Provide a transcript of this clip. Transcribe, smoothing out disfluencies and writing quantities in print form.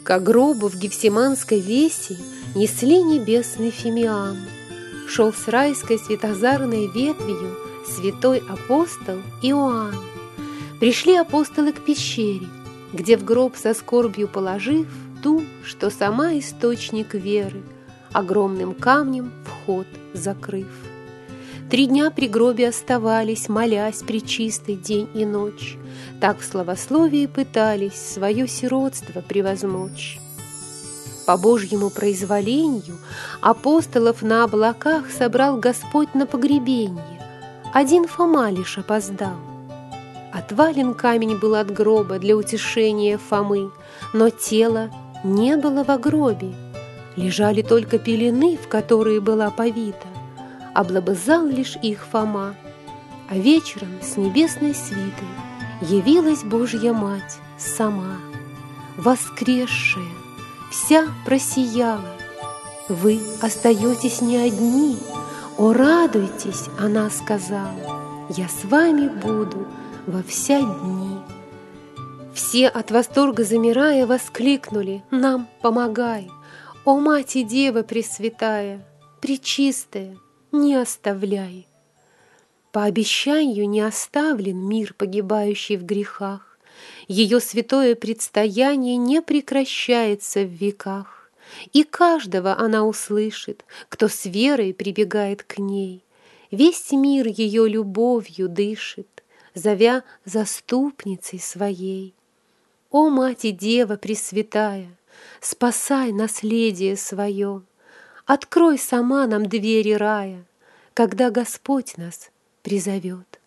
Ко гробу в Гефсиманской весе несли небесный фимиам. Шел с райской светозарной ветвью святой апостол Иоанн. Пришли апостолы к пещере, где в гроб со скорбью положив ту, что сама источник веры, огромным камнем вход закрыв. 3 дня при гробе оставались, молясь пречистый день и ночь. Так в славословии пытались свое сиротство превозмочь. По Божьему произволению апостолов на облаках собрал Господь на погребенье. Один Фома лишь опоздал. Отвален камень был от гроба для утешения Фомы, но тела не было во гробе. Лежали только пелены, в которые была повита. Облобызал лишь их Фома, а вечером с небесной свитой явилась Божья Мать сама, воскресшая, вся просияла. «Вы остаетесь не одни, о, радуйтесь!» Она сказала, «Я с вами буду во вся дни». Все от восторга замирая воскликнули, «Нам помогай! О, Мать и Дева Пресвятая, Пречистая, не оставляй!» По обещанию не оставлен мир, погибающий в грехах. Ее святое предстояние не прекращается в веках, и каждого она услышит, кто с верой прибегает к ней. Весь мир ее любовью дышит, зовя заступницей своей. О, Мать и Дева Пресвятая, спасай наследие свое, открой сама нам двери рая, когда Господь нас призовет.